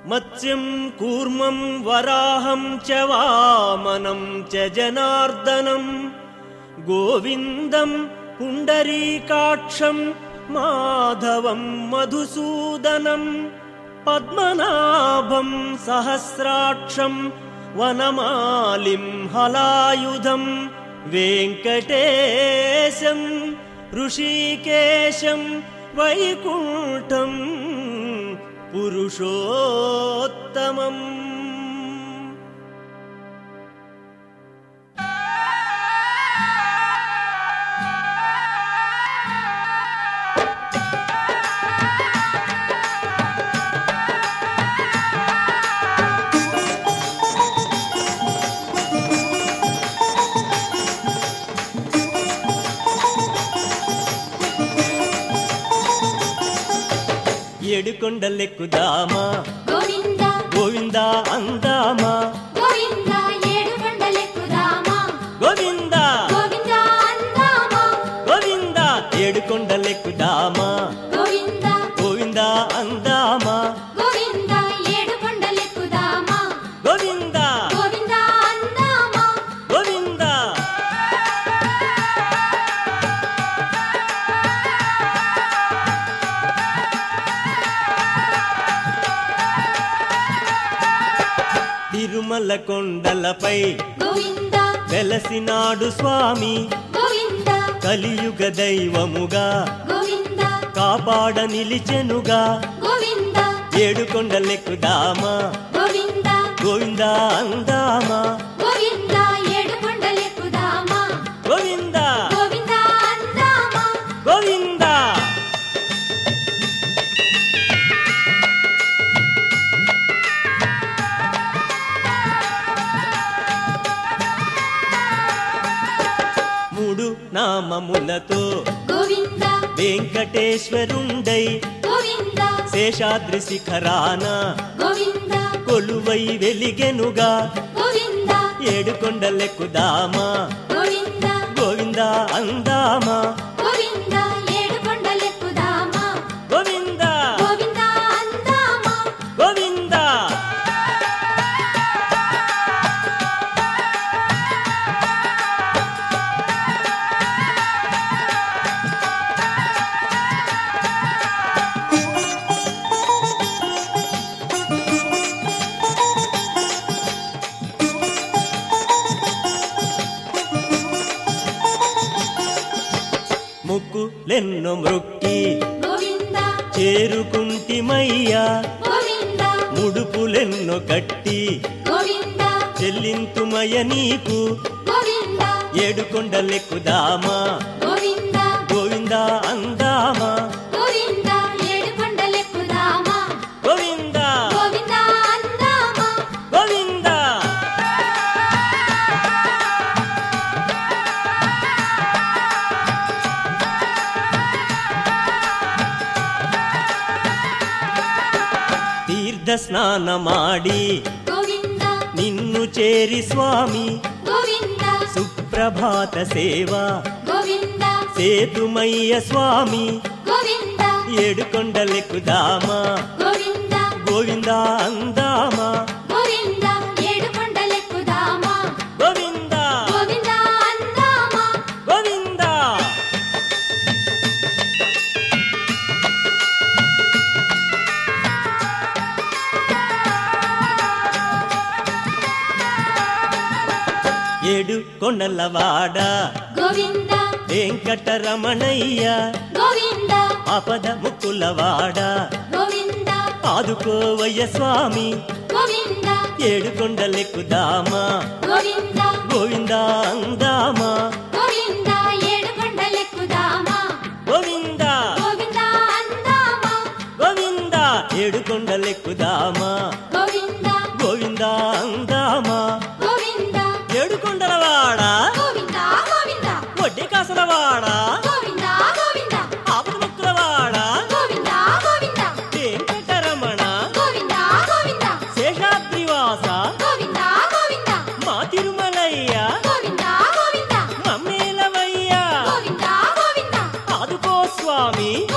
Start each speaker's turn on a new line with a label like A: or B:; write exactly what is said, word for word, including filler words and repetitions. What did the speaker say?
A: మత్స్యం కూర్మం వరాహం చ వామనం చ జనార్దనం గోవిందం పుండరీకాక్షం మాధవం మధుసూదనం పద్మనాభం సహస్రాక్షం వనమాలిం హలాయుధం వెంకటేశం ఋషికేశం వైకుంఠం పురుషోత్తమం. ఏడుకొండలెక్కుదామా
B: గోవిందా
A: గోవిందా అందామా
B: గోవిందా ఏడుకొండలెక్కుదామా
A: గోవిందా
B: గోవిందా అందామా
A: గోవిందా ఏడుకొండలెక్కుదామా
B: గోవిందా
A: గోవిందా అందామా
B: గోవిందా ఏడుకొండలెక్కుదామా
A: గోవిందా
B: గోవిందా అందామా
A: గోవిందా. తిరుమల కొండలపై
B: గోవిందా
A: వెలసినాడు స్వామి
B: గోవిందా
A: కలియుగ దైవముగా
B: గోవిందా
A: కాపాడ నిలిచెనుగా
B: గోవిందా
A: ఏడుకొండలెక్కుదామా
B: గోవిందా
A: గోవిందా అందామా
B: గోవిందా ఏడుకొండలెక్కుదామా
A: గోవిందా
B: గోవిందా అందామా
A: గోవిందా. మూడు నామములతో
B: గోవిందా
A: వెంకటేశ్వరుండై
B: గోవిందా
A: శేషాద్రి శిఖరాన
B: గోవిందా
A: కొలువై వెలిగెనుగా
B: గోవిందా
A: ఏడుకొండలెక్కుదామా
B: గోవిందా
A: గోవిందా అందామా
B: గోవిందా ఏడుకొండలెక్కుదామా
A: గోవిందా
B: గోవిందా అందామా
A: గోవిందా. ముక్కులెన్నో మృక్కి
B: గోవిందా
A: చేరుకుంటిమయ్యా
B: గోవిందా
A: ముడుపులెన్నో కట్టి
B: గోవిందా
A: చెల్లింతుమయ నీకు
B: గోవిందా
A: ఏడుకొండలెక్కుదామా
B: గోవిందా
A: గోవిందా అందామా
B: గోవిందా ఏడుకొండలెక్కుదామా
A: గోవిందా
B: గోవిందా అందామా
A: గోవిందా. తీర్థ స్నానమాడి
B: గోవిందా
A: నిన్ను చేరి స్వామి
B: గోవిందా
A: సుప్రభాత సేవ
B: గోవిందా
A: సేతుమయ్య స్వామి
B: గోవిందా
A: ఏడుకొండలెక్కుదామా
B: గోవిందా
A: గోవిందా అందామా
B: గోవిందా ఏడుకొండలెక్కుదామా
A: గోవిందా
B: గోవిందా అందామా
A: గోవిందా. ఏడు కొండలవాడ
B: గోవిందా
A: వెంకటరమణయ్య
B: గోవిందా
A: ఆపద ముక్కులవాడ
B: గోవిందా
A: ఆదుకోవయ్య స్వామి
B: గోవిందా
A: ఏడుకొండలెక్కుదామా
B: గోవిందా
A: గోవిందా అందామా
B: గోవిందా ఏడుకొండలెక్కుదామా
A: గోవిందా
B: గోవిందా అందామా
A: గోవిందా ఏడుకొండలెక్కుదామా
B: గోవిందా
A: గోవిందా అందామా
B: గోవిందా
A: ఏడుకొండలవాడ
B: గోవిందా గోవిందా
A: వడ్డీ కాసలవాడ
B: గోవిందా గోవిందా
A: ఆపద ముక్కులవాడ
B: గోవిందా గోవిందా
A: వెంకటరమణ
B: గోవిందా గోవిందా
A: శేషాద్రివాస
B: గోవిందా గోవిందా
A: మా తిరుమలయ్య
B: గోవిందా గోవిందా
A: మమ్మేలవయ్య
B: గోవిందా గోవిందా
A: ఆదుకో స్వామి